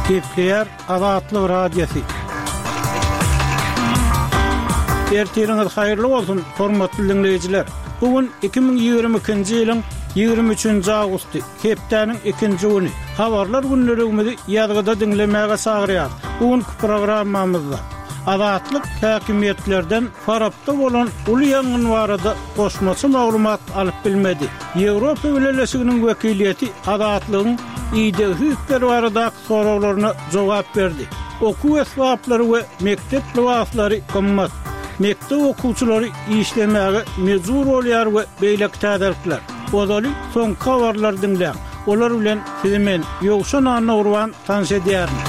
Kepler Azatlyk Radiosu. Ertiriniz hayırlı olsun, hormatly dinleyijiler. Bugün 2022-nji ýylyň 23-nji awgusty, hepdeniň 2-nji güni. Habarlar günlerimizi ýazgyda dinlemäge çagyrýar. Bugünkü programmamyzda Azatlyk häkimetlerden farapda bolan uly ýangyn barada goşmaçy maglumat alyp bilmedi. Ýewropa Birleşiginiň wekiliýeti Azatlygyň ýa-da barada soraklaryna jogap berdi. Okuw esbaplary we mektep libaslary kymmat. Mektep okuwçylary işlemäge mejbur bolýar we beýlek täderler. Odaly soň habarlar dinleýär. Olar bilen sizimen ýogşan anna urwan tanış edýärin.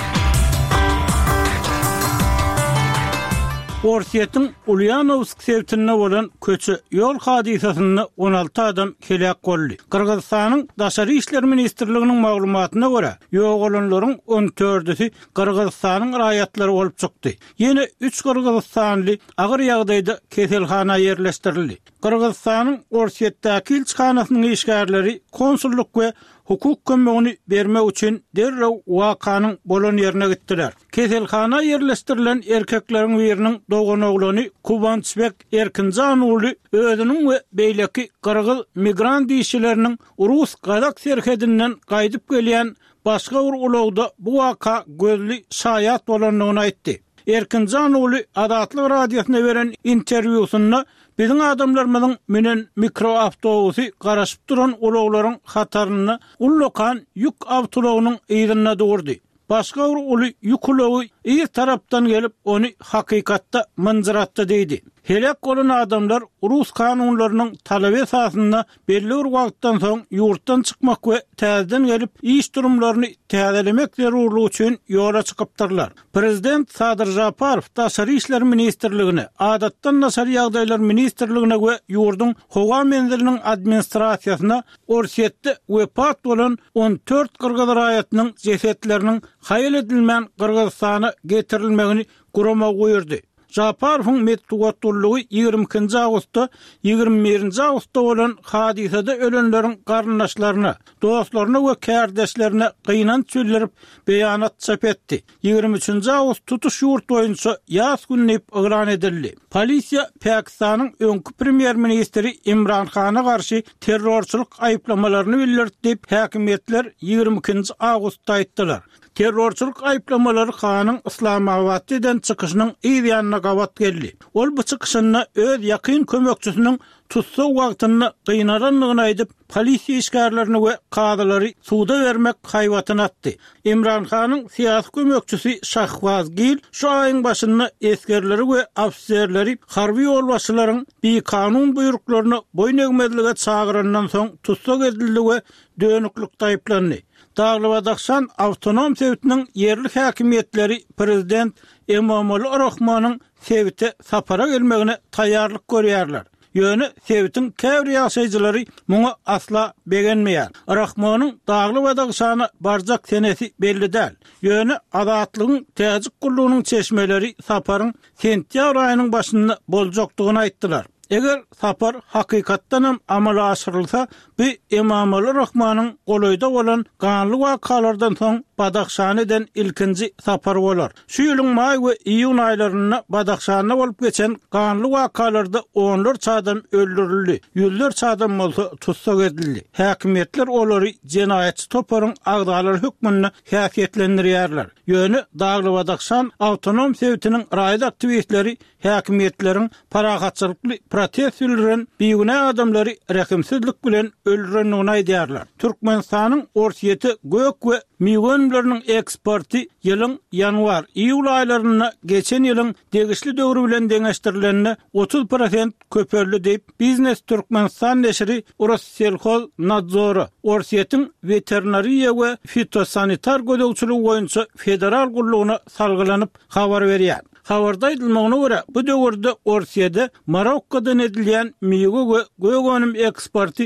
Orsiýetiň Ulyanovsk sewtine bolan köçü ýol hadisasyny 16 adam helak boldy. Kyrgyzstanyň Daşary işler ministrliginiň maglumatyna görä, ýok bolanlaryň 14-si Kyrgyzstanyň raýatlary bolup çykdy. Ýene 3 kyrgyzstanly agyr ýagdaýda keselhana ýerleşdirildi. Kyrgyzstanyň Orsiýetdäki elçixanasynyň işgärleri konsulluk we hukuk kömegini bermek üçin derrew wakanyň bolan ýerine gitdiler. Keselhana ýerleşdirilen erkekleriň biriniň dogany oglany Kubançbek Erkinjan uly özüniň we beýleki kyrgyz migrant işçileriniň Rus Kazak serhedinden gaýdyp gelýän başga bir ulagda bu waka gözli şaýat bolanlygyny aýtdy. Erkinjan uly Azatlyk Radiosyna beren interwýusynda biziň adamlarymyzyň menen mikroawtobusy garaşyp duran ulaglaryň hataryny ullokan ýük awtolagynyň ýerine durdy. Başga bir uly ýük ulagy iki tarapdan gelip onu hakykatda manzıratda diýdi. Helak bolan adamlar Rus kanunlarynyň talaby esasynda belli bir wagtdan soň ýurtdan çykmak we täzeden gelip iş durumlaryny täzelemek zerurlygy üçin ýola çykypdyrlar. Prezident Sadyr Japarow Daşary işler ministrligine, adatdan naçar ýagdaýlar ministrligine we ýurdun howa menziliniň administrasiýasyna Orsiýetde wepat bolan 14 kyrgyz raýatynyň jesetleriniň haýal edilmän Kyrgyzstana getirilmegini gurama goýurdy. Japarowyň metdugatlygy 22-nji awgustda 21-nji awgustda bolan hadisede ölenleriň garyndaşlaryna, dostlaryna we kärdeşlerine gynanç söýlerip beýanat çap etdi. 23-nji awgust tutuş ýurt boýunça ýaz gününi eglan edildi. Polisiýa Pakistanyň öňkü premier ministri Imran Khana garşy terrorçylyk aýplamalaryny bildirdi diýip häkimetler 22-nji awgustda aýtdylar. Terrorçylyk aýplamalary Khanyň Islamabaddan çykyşynyň ýa-da gawat geldi. Ol bu çykyşyny öz ýakyn kömekçisiniň tutsa wagtyny gynanlygyny aýdyp, polisiýa işgärlerini we kadylary suda bermek haýwatyna atdy. Imran Khanyň siýasy kömekçisi Şahbaz Gil şu aýyň başynda eskerleri we ofserleri harby ýolbaşçylaryň bir kanun buýruklaryny boýun egmezlige çagyryndan soň tutsa edildi we dönüklükde aýplandy. Dağlı Dağşan Avtonom Sewtiniň yerli häkimetleri Prezident Emomali Rahmanyň Sewte sapara gelmegine taýýarlyk görýärler. Ýöne Sewtiň käbir ýaşaýjylary muňa asla begenmeýär. Rahmanyň Dağlı Dağşana barjak senesi belli däl. Ýöne Azatlygyň täzik gullugynyň çeşmeleri saparyň sentýabr aýynyň başynda boljakdygyny aýtdylar. Eger sapar hakykatdan hem amala aşyrylsa, bu Emomali Rahmanyň golaýda bolan ganly wakalardan soň Badaxşanydan ilkinji sapar bolar. Şu ýylyň may we iýun aýlaryna Badaxşanyna bolup geçen ganly wakalarda onlarça adam öldürildi. Ýüzlerçe adam bolsa tutsak edildi. Häkimetler olary jenaýatçy toparyň agdalary hükmüne häsiýetlendirýärler. Ýöne Dağly Badaxşan Awtonom Sewtiniň raýat aktivistleri häkimetleriň paragatçylykly protest bildiren biýgine adamlary rekimsizlik bilen öldürenligini aýdýarlar. Türkmenistanyň Orsiýeti gök we miýgonlarnyň eksporty ýylyň ýanwar-iýul aýlaryna geçen ýylyň degişli döwrü bilen deňeşdirilenine 30% köpörli diýip Biznes Türkmenistan neşri Urusselxoz nadzory Orsiýetiň veterinariýa we fitosanitar gödäwçiligi boýunça federal gullugyna salgylanyp habar berýär. Habarda aýdylmagyna görä, bu döwürde Orsiýede Marokkodan edilýän miýgo we gögönüm eksporty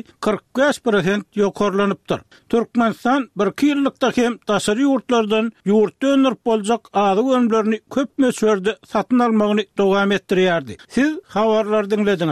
45% ýokarlanypdyr. Türkmenistan bir ýyllykda hem daşary ýurtlardan ýurt dönürip boljak ady gönümlerini köp möçberde satyn almagyny dowam etdirýärdi. Siz habarlar dinlediňiz.